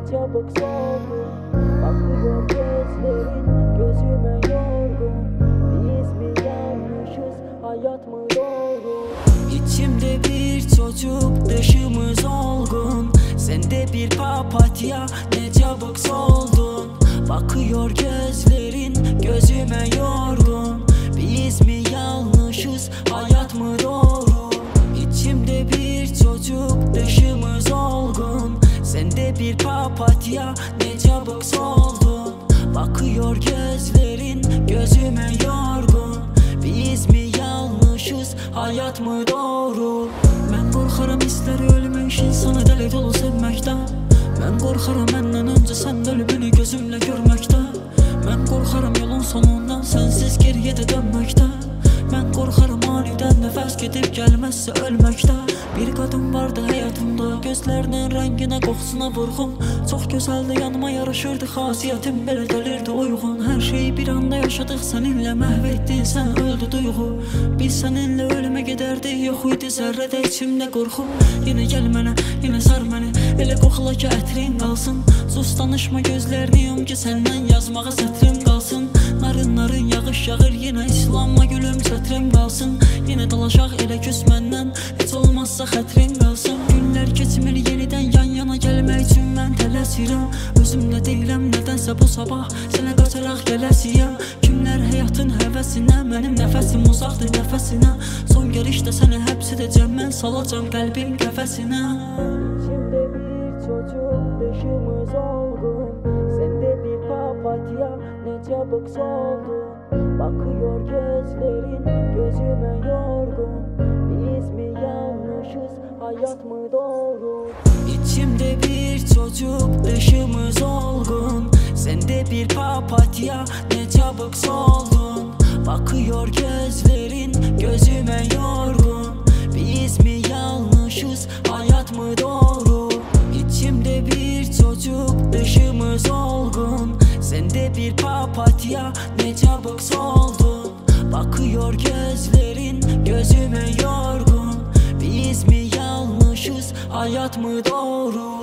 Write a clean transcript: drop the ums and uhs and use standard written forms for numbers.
çabuk soldun. Bakıyor gözlerin gözüme yorgun. Biz mi yanlışız, hayat mı doğru? İçimde bir çocuk, dışımız olgun. Sende bir papatya, ne çabuk soldun. Bakıyor gözlerin gözüme yorgun. Biz mi yanlışız, hayat mı doğru? İçimde bir çocuk, dışımız olgun. Sende bir papatya, ne çabuk soldun. Bakıyor gözlerin gözüme yorgun. Biz mi yanlışız, hayat mı doğru? Ben korkarım hisleri ölmüş insanı deli dolu sevmekten. Ben korkarım benden önce sen ölümünü gözümle görmekten. Ben korkarım yolun sonundan sensiz geriye de dönmekten. Ben korkarım aniden nefes gidip gelmezse ölmekten. Bir kadın vardı hayatımda, gözlerinin rengine kokusuna vurgun. Çok güzeldi, yanıma yaraşırdı, xasiyetim belə delirdi uygun. Her şeyi bir anda yaşadık, seninle mahvettin, sen öldü duygu. Biz seninle ölüme giderdik, yok idi zerrede içimde korku. Yine gel mənə, yine sar məni, elə qoxula ki ətrin qalsın. Sus danışma, gözlərini yum ki səndən yazmağa sətrim qalsın. Narın narın yağış yağır, yine islanma gülüm çətrim qalsın. Yine dalaşaq elə küs məndən, heç olmazsa xətrin qalsın. Günlər keçmir, yenidən yan yana gəlmək üçün mən tələsirəm. Özümdə deyiləm, nədənsə bu sabah sənə qaçaraq gələsiyəm. Kimlər həyatın həvəsinə, mənim nəfəsim uzaqdır nəfəsinə. Son görüşdə səni həbs edəcəm, mən salacam qəlbin qəfəsinə. İçimdə bir çocuk, dışımız olgun. Sende bir papatya, ne çabuk soldun. Bakıyor gözlerin gözüme yorgun. Biz mi yanlışız, hayat mı doğru? İçimde bir çocuk, dışımız olgun. Sende bir papatya, ne çabuk soldun. Bakıyor gözlerin gözüme yorgun. Biz mi yanlışız, hayat mı doğru? İçimde bir çocuk, dışımız olgun. Sende bir papatya, ne çabuk soldun. Bakıyor gözlerin gözüme yorgun. Biz mi yanlışız, hayat mı doğru?